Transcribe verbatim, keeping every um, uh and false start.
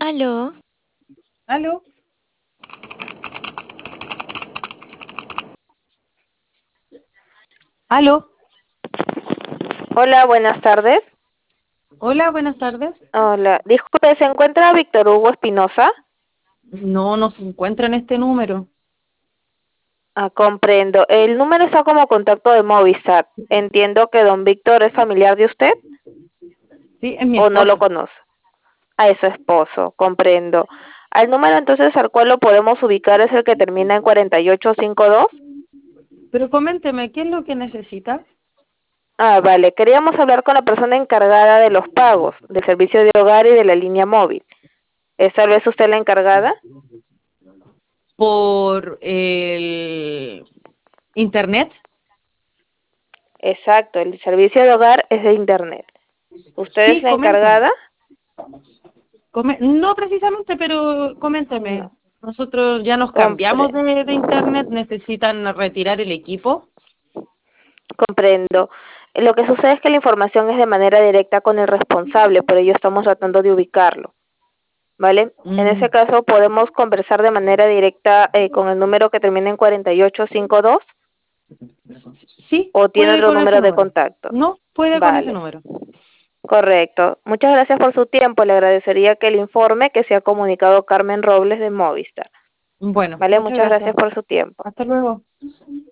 Aló, ¿Aló? ¿Aló? Hola, buenas tardes. Hola, buenas tardes. Hola, disculpe, ¿se encuentra Víctor Hugo Espinosa? No, no se encuentra en este número. Ah, comprendo. El número está como contacto de Movistar. Entiendo que don Víctor es familiar de usted Sí, es mi o no lo esposo. conoce. A es su esposo, comprendo. Al número entonces al cual lo podemos ubicar es el que termina en cuarenta y ocho cincuenta y dos. Pero coménteme, ¿qué es lo que necesita? Ah, vale. Queríamos hablar con la persona encargada de los pagos, del servicio de hogar y de la línea móvil. ¿Es tal vez usted la encargada? ¿Por el internet? Exacto, el servicio de hogar es de internet. ¿Usted es Sí, la coménteme. encargada? Come- no precisamente, pero coménteme. No, Nosotros ya nos cambiamos comprendo. de, de internet, necesitan retirar el equipo. Comprendo. Lo que sucede es que la información es de manera directa con el responsable, por ello estamos tratando de ubicarlo, ¿vale? En ese Mm, caso podemos conversar de manera directa eh, con el número que termina en cuarenta y ocho cincuenta y dos sí, o tiene puede otro con ese número de número. contacto. No, puede con ese Vale, número. correcto. Muchas gracias por su tiempo. Le agradecería que le informe que se ha comunicado Carmen Robles de Movistar. Bueno, Vale, muchas muchas gracias. gracias por su tiempo. Hasta luego.